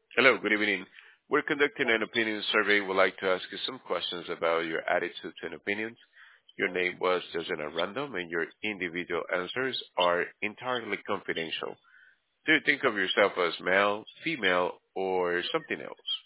Hello, good evening. We're conducting an opinion survey. We'd like to ask you some questions about your attitudes and opinions. Your name was chosen at random, and your individual answers are entirely confidential. Do you think of yourself as male, female, or something else?